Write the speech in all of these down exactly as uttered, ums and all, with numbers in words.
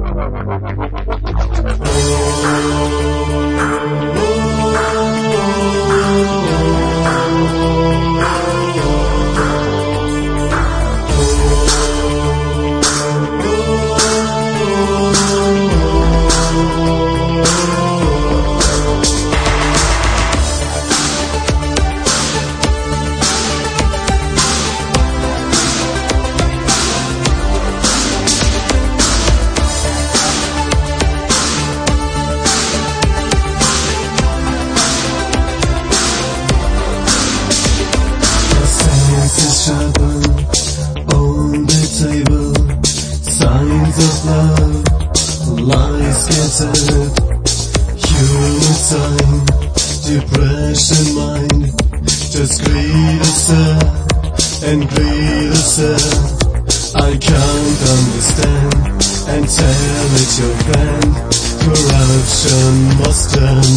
On the table, signs of love, lies scattered, human sign, depression mind, just greed us and greed us. I can't understand and tell it your friend, corruption must turn.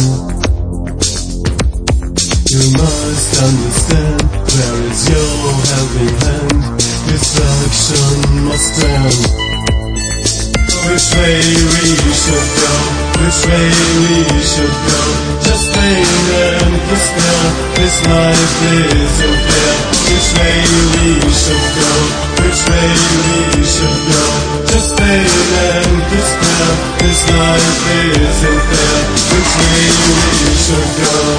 You must understand, where is your helping hand? Destruction must end. Which way we should go, which way we should go? Just pain and despair, this life isn't fair. Which way we should go, which way we should go? Just pain and despair, this life isn't fair. Which way we should go?